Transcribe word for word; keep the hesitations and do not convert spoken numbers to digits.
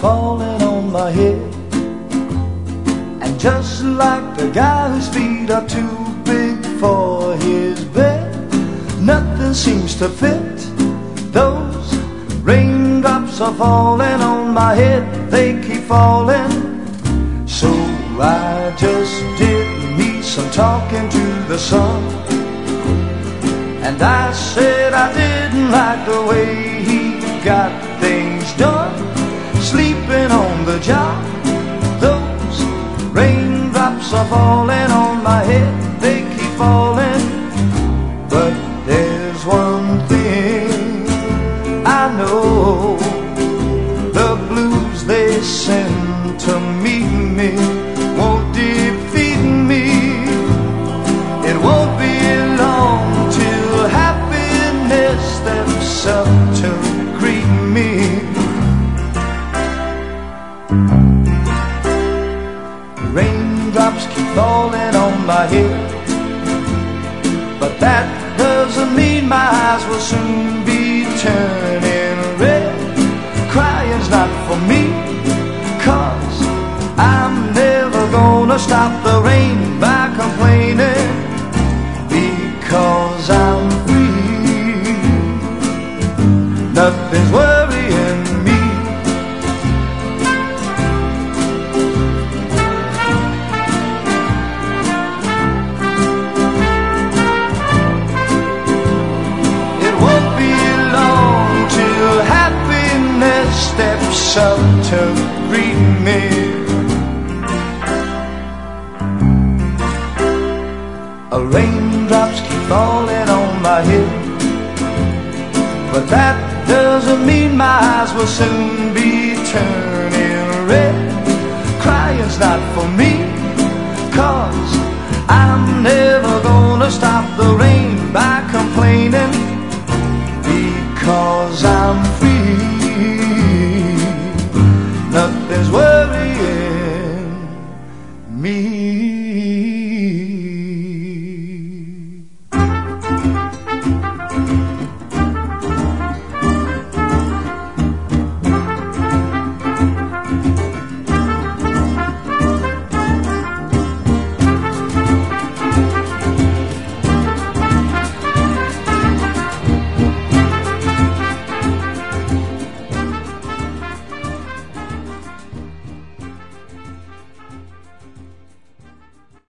falling on my head. And just like the guy whose feet are too big for his bed, nothing seems to fit. Those raindrops are falling on my head, they keep falling. So I just did me some talking to the sun, and I said I didn't like the way he got things done, sleeping on the job. Those raindrops are falling on my head, they keep falling. But there's one thing I know, the blues they send to meet me won't defeat me. It won't be long till happiness steps up to greet me. Raindrops keep falling on my head, but that doesn't mean my eyes will soon be turning red. Crying's not for me, 'cause I'm never gonna stop the rain by complaining, because I'm free. Nothing's worrying me. It won't be long till happiness steps up to greet me. Raindrops keep falling on my head, but that doesn't mean my eyes will soon be turning red. Crying's not for me, 'cause I'm never gonna stop